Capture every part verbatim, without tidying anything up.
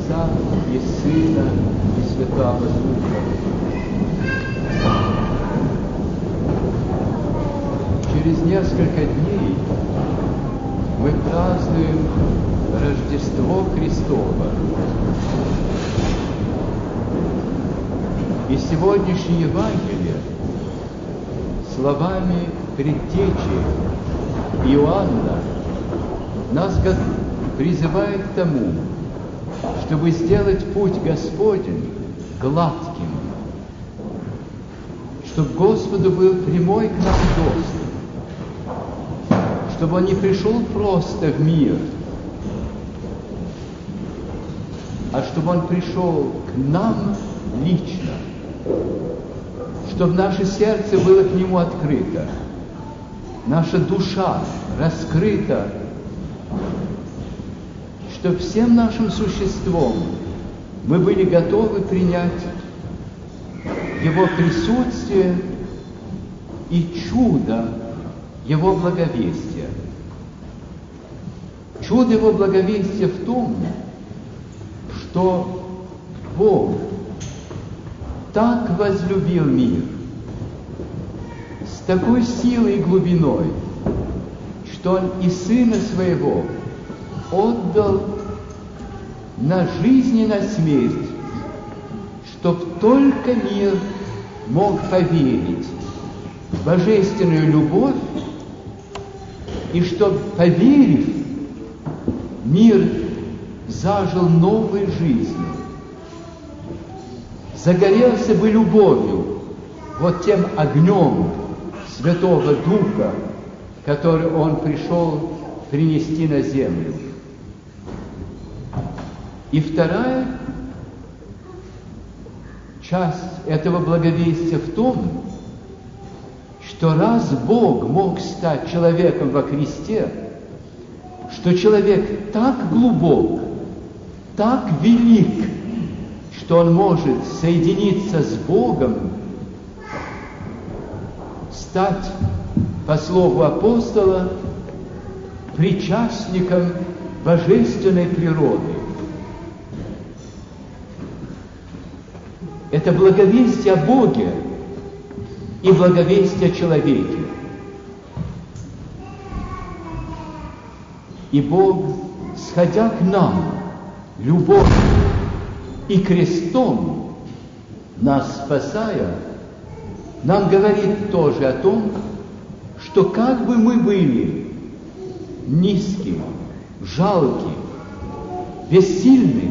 Отца и Сына и Святого Духа. Через несколько дней мы празднуем Рождество Христово. И сегодняшнее Евангелие словами предтечи Иоанна нас призывает к тому, чтобы сделать путь Господень гладким, чтобы Господу был прямой к нам доступ, чтобы Он не пришел просто в мир, а чтобы Он пришел к нам лично, чтобы наше сердце было к Нему открыто, наша душа раскрыта, чтобы всем нашим существом мы были готовы принять Его присутствие и чудо Его благовестия. Чудо Его благовестия в том, что Бог так возлюбил мир, с такой силой и глубиной, что Он и Сына Своего отдал на жизнь и на смерть, чтоб только мир мог поверить в божественную любовь, и чтоб, поверив, мир зажил новой жизнью, загорелся бы любовью, вот тем огнем Святого Духа, который Он пришел принести на землю. И вторая часть этого благовестия в том, что раз Бог мог стать человеком во Христе, что человек так глубок, так велик, что он может соединиться с Богом, стать, по слову апостола, причастником божественной природы. Это благовестие о Боге и благовестие о человеке. И Бог, сходя к нам любовью и крестом, нас спасая, нам говорит тоже о том, что как бы мы были низкие, жалкие, бессильные,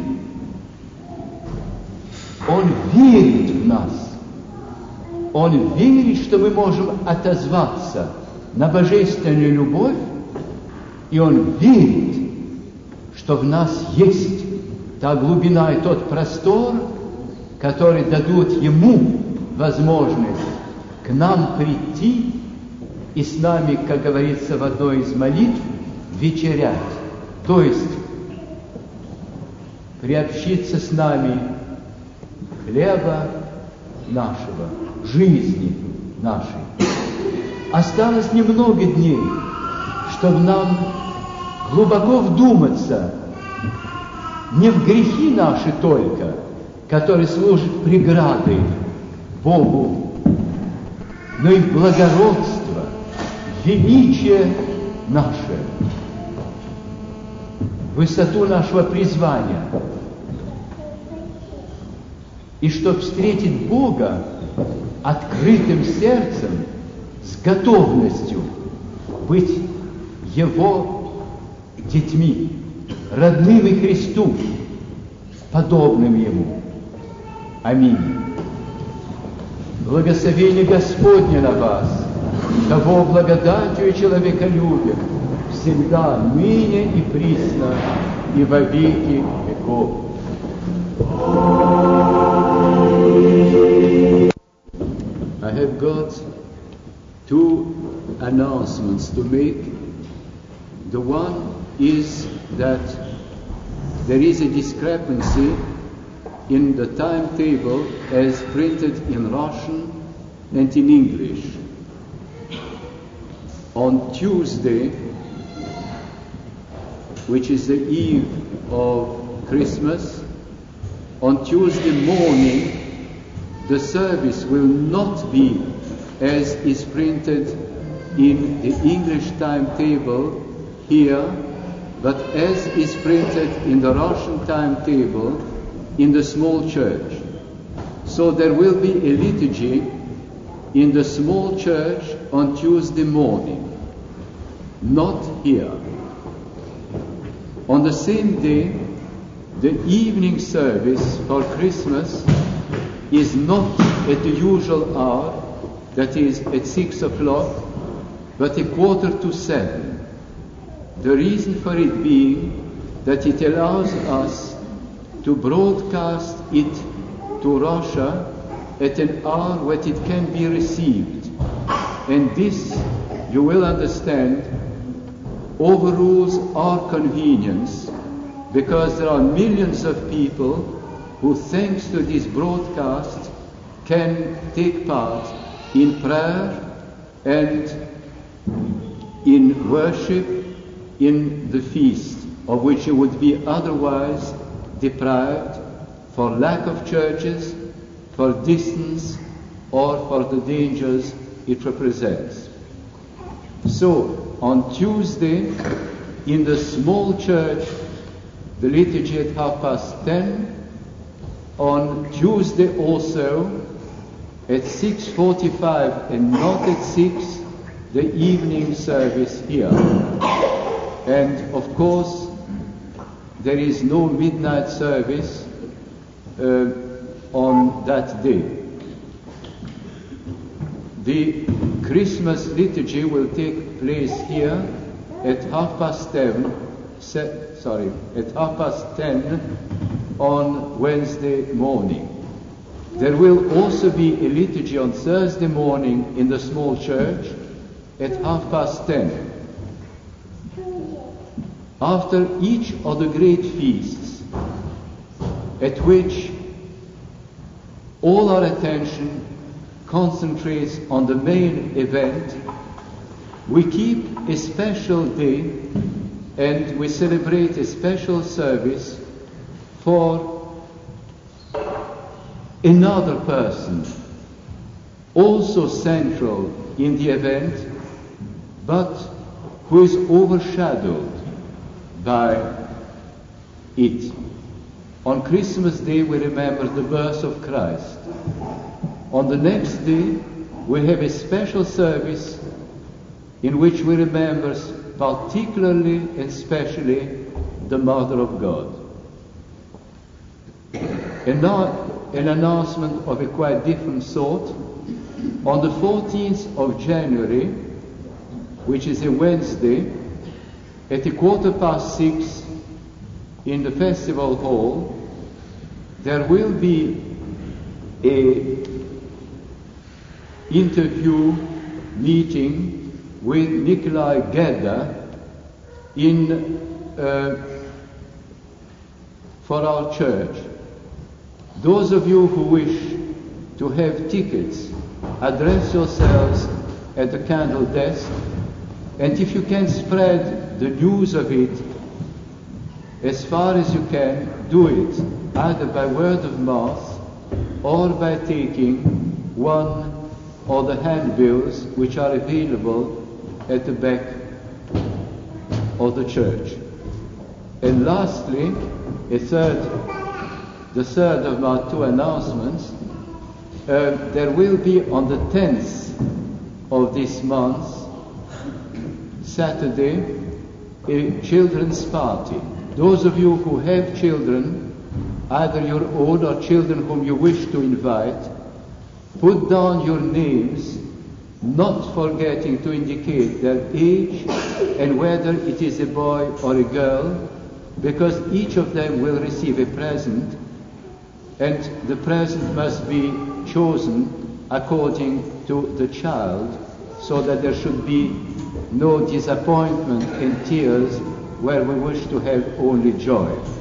Он верит в нас. Он верит, что мы можем отозваться на божественную любовь, и Он верит, что в нас есть та глубина и тот простор, которые дадут Ему возможность к нам прийти и с нами, как говорится в одной из молитв, вечерять, то есть приобщиться с нами хлеба нашего, жизни нашей. Осталось немного дней, чтобы нам глубоко вдуматься не в грехи наши только, которые служат преградой Богу, но и в благородство, величие наше, высоту нашего призвания. И чтобы встретить Бога открытым сердцем, с готовностью быть Его детьми, родными Христу, подобным Ему. Аминь. Благословение Господне на вас, того благодатью и человеколюбием, всегда, ныне и присно, и во веки веков. I have got two announcements to make. The one is that there is a discrepancy in the timetable as printed in Russian and in English. On Tuesday, which is the eve of Christmas, on Tuesday morning, the service will not be as is printed in the English timetable here, but as is printed in the Russian timetable in the small church. So there will be a liturgy in the small church on Tuesday morning, not here. On the same day, the evening service for Christmas is not at the usual hour, that is at six o'clock, but a quarter to seven. The reason for it being that it allows us to broadcast it to Russia at an hour when it can be received. And this, you will understand, overrules our convenience, because there are millions of people who, thanks to this broadcast, can take part in prayer and in worship in the feast, of which you would be otherwise deprived for lack of churches, for distance, or for the dangers it represents. So, on Tuesday, in the small church, the liturgy at half past ten. On Tuesday also, at six forty-five and not at six, the evening service here. And of course, there is no midnight service uh, on that day. The Christmas liturgy will take place here at half past ten, se- sorry, at half past ten on Wednesday morning. There will also be a liturgy on Thursday morning in the small church at half past ten. After each of the great feasts, at which all our attention concentrates on the main event, we keep a special day and we celebrate a special service for another person, also central in the event, but who is overshadowed by it. On Christmas Day we remember the birth of Christ. On the next day we have a special service in which we remember particularly and specially the Mother of God. And now an announcement of a quite different sort. On the fourteenth of January, which is a Wednesday, at a quarter past six in the festival hall, there will be a interview meeting with Nikolai Gedda in uh, for our church. Those of you who wish to have tickets, address yourselves at the candle desk, and if you can spread the news of it as far as you can, do it, either by word of mouth or by taking one of the handbills which are available at the back of the church. And lastly, a third, the third of our two announcements, uh, there will be on the tenth of this month, Saturday, a children's party. Those of you who have children, either your own or children whom you wish to invite, put down your names, not forgetting to indicate their age and whether it is a boy or a girl, because each of them will receive a present, and the present must be chosen according to the child, so that there should be no disappointment and tears where we wish to have only joy.